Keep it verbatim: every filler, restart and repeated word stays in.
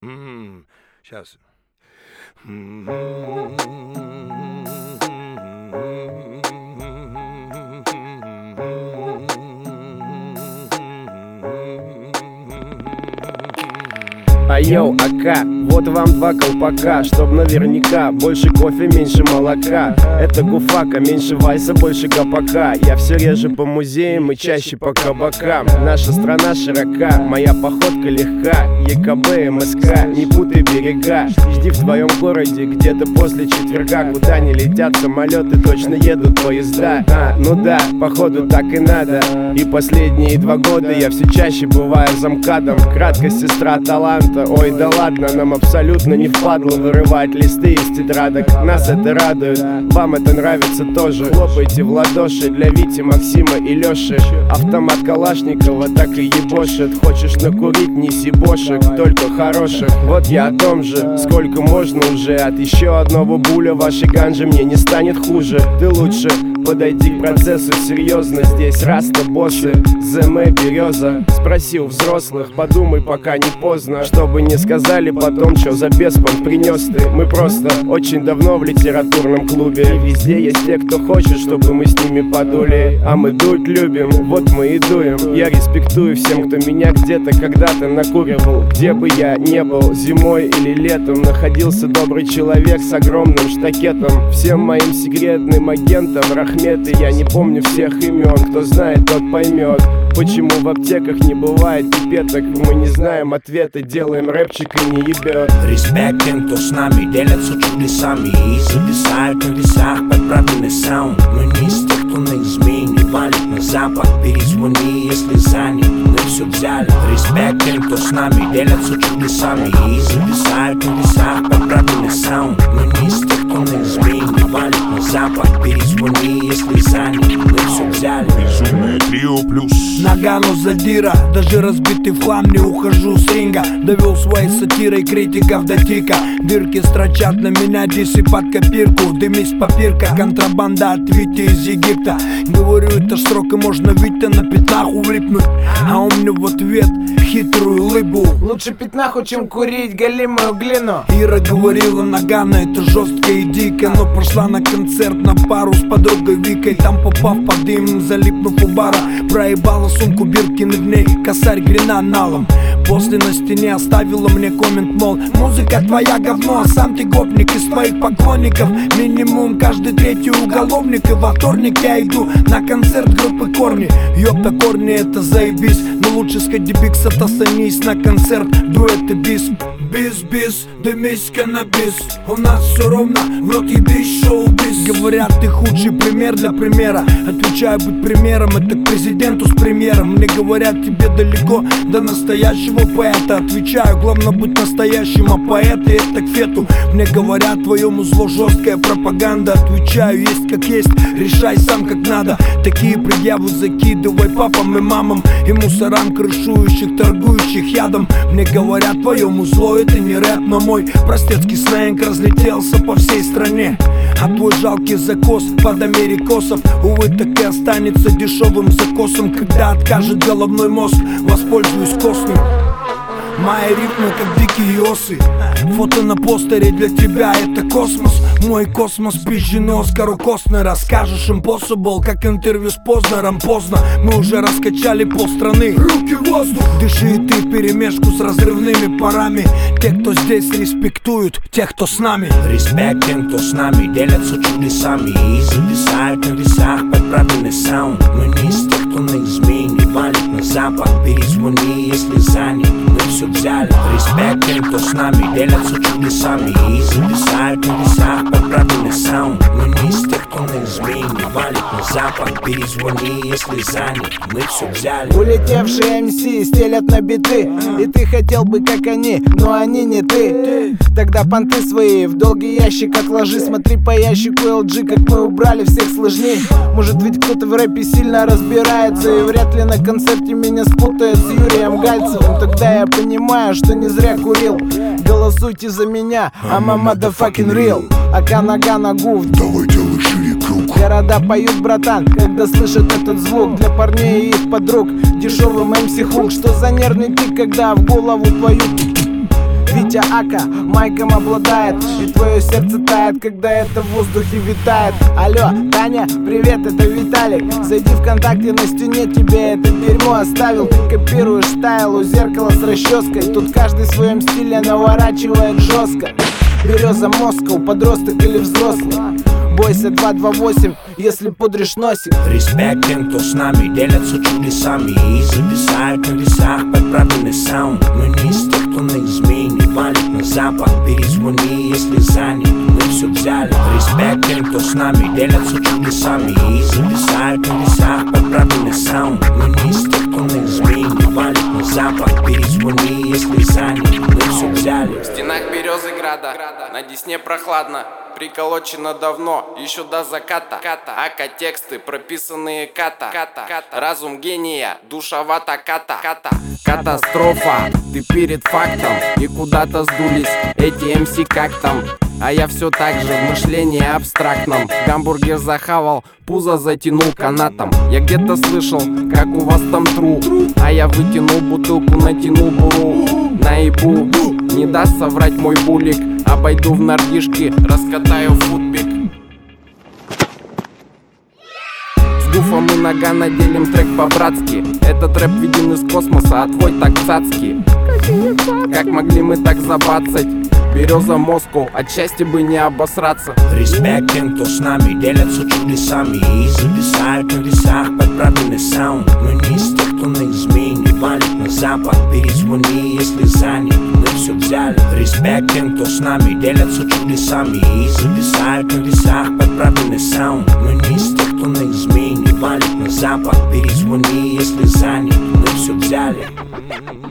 Сейчас. А йоу, АК, вот вам два колпака, чтоб наверняка больше кофе, меньше молока. Это гуфака, меньше вайса, больше гопака. Я все реже по музеям и чаще по кабакам. Наша страна широка, моя походка легка. ЕКБ, МСК, не путай берега. Жди в твоем городе где-то после четверга. Куда не летят самолеты, точно едут поезда. А, ну да, походу так и надо. И последние два года я все чаще бываю замкадом. Краткость сестра таланта. Ой, да ладно, нам абсолютно не впадло вырывать листы из тетрадок. Нас это радует, вам это нравится тоже. Хлопайте в ладоши для Вити, Максима и Лёши. Автомат Калашникова так и ебошит. Хочешь накурить, неси бошек, только хороших. Вот я о том же, сколько можно уже. От еще одного буля вашей ганжи мне не станет хуже. Ты лучше подойди к процессу серьезно. Здесь раста боссы, ЗМ береза. Спроси у взрослых, подумай, пока не поздно. Чтобы не сказали потом, что за беспон принес ты. Мы просто очень давно в литературном клубе. И везде есть те, кто хочет, чтобы мы с ними подули. А мы дуть любим, вот мы и дуем. Я респектую всем, кто меня где-то когда-то накуривал. Где бы я не был, зимой или летом, находился добрый человек с огромным штакетом. Всем моим секретным агентам рахметы. Я не помню всех имен, кто знает, тот поймет. Почему в аптеках не бывает пипеток? Мы не знаем ответа, делаем рэпчик и не ебет. Респект тем, кто с нами делятся чудесами и зависают на весах под правильный саунд. Мы не из тех, кто на измене валит на запад. Перезвони, если занят, мы все взяли. Респект тем, кто с нами делятся чудесами и зависают на весах под правильный саунд. Мы не из тех, кто на измене валит на запад. Перезвони, если занят, мы все взяли. Безумное трио плюс Нагану задира, даже разбитый в хлам не ухожу с ринга. Довел своей сатирой критиков до тика. Дырки строчат на меня дисы под копирку. Дымись папирка, контрабанда от Вити из Египта. Говорю, это срок и можно Витя на пятнаху влипнуть. А у меня в ответ хитрую улыбу. Лучше пятнаху, чем курить галимую глину. Ира говорила, Нагана, это жестко и дико. Но пошла на концерт на пару с подругой Викой. Там попав под дым, залипнув у бара, проебала сумку Биркин и в ней косарь гренаналом. После на стене оставила мне коммент, мол, музыка твоя говно, а сам ты гопник из твоих поклонников. Минимум каждый третий уголовник. И во вторник я иду на концерт группы Корни. Ёпта, Корни это заебись, но лучше сходи бикс, отостанись на концерт дуэт и бис. Бис-бис, дымись каннабис. У нас все ровно, в рот ебись, шоу-биз. Говорят, ты худший пример для примера. Отвечаю, быть примером, это к президенту с премьером. Мне говорят, тебе далеко до настоящего поэта. Отвечаю, главное быть настоящим, а поэты это к фету. Мне говорят, твоему зло жесткая пропаганда. Отвечаю, есть как есть, решай сам как надо. Такие предъявы закидывай папам и мамам и мусорам, крышующих, торгующих ядом. Мне говорят, твоему зло это не рэп, но мой простецкий сленг разлетелся по всей стране. А твой жалкий закос под америкосов, увы, так и останется дешевым закосом. Когда откажет головной мозг, воспользуюсь костным. Мои ритмы как дикие осы. Фото на постере для тебя это космос. Мой космос пизженый Оскару Костнера. Скажешь impossible, как интервью с Познером. Поздно, мы уже раскачали полстраны. Руки в воздух. Дыши и ты вперемешку с разрывными парами. Те, кто здесь респектуют, тех, кто с нами. Респект тем, кто с нами делятся чудесами и зависают на весах под правильный саунд. Мы не из тех, кто на измене валит на запад. Перезвони, если занят, мы все взяли. Респект тем, кто с нами делятся чудесами и зависают на весах под правильный саунд. Мы не из тех, кто на измене валит на запад. Перезвони, если занят, мы все взяли. Улетевшие эм си стелят на биты, и ты хотел бы как они, но они не ты. Тогда понты свои в долгий ящик отложи. Смотри по ящику эл джи, как мы убрали всех сложней. Может ведь кто-то в рэпе сильно разбирается, и вряд ли на концерте меня спутает с Юрием Гальцевым. Тогда я понимаю, что не зря курил. Голосуйте за меня, I'm a motherfucking real. Ака нога на гуф, Давай делай шире круг. города поют, братан, когда слышат этот звук. Для парней и их подруг дешевым эм си хук. Что за нервный тик, когда в голову твою Витя Батя Ака майком обладает, и твое сердце тает, когда это в воздухе витает. Алло, Таня, привет, это Виталик. Зайди ВКонтакте, на стене тебе это дерьмо оставил. Ты копируешь стайл у зеркала с расческой. Тут каждый в своем стиле наворачивает жестко. Береза Москва, подросток или взрослый. Бойся два два восемь, если пудришь носик. Респект тем, кто с нами делятся чудесами и зависают на весах под правильный саунд. Мы не из тех, кто на измене валит на запад. Перезвони, если занят, мы все взяли. Респект тем, кто с нами делятся чудесами и зависают на весах под правильный саунд. Мы не из тех, кто на измене валит на запад. Перезвони, если занят, мы все взяли. В стенах Березыграда, на Десне прохладно. Приколочено давно, еще до заката. Ака тексты, прописанные ката. Разум гения, душевата ката. Катастрофа, ты перед фактом. И куда-то сдулись эти эм си как там. А я все так же в мышлении абстрактном. Гамбургер захавал, пузо затянул канатом. Я где-то слышал, как у вас там тру. А я вытянул бутылку, натянул буру. Наебу, не даст соврать мой булик. Обойду в нордишки, раскатаю футбик. С гуфом и Нагано делим трек по-братски. Этот рэп виден из космоса, а твой так цацкий. Как могли мы так забацать? Береза Москва, от счастья бы не обосраться. Респект тем, кто с нами делятся чудесами и зависают на весах под правильный саунд. Мы не из тех, кто на измене валит на запад. Перезвони, если занят, мы все взяли. Респект тем, кто с нами делятся чудесами и зависают на весах под правильный саунд. Мы не из тех, кто на измене валит на запад. Перезвони, если занят, мы все взяли.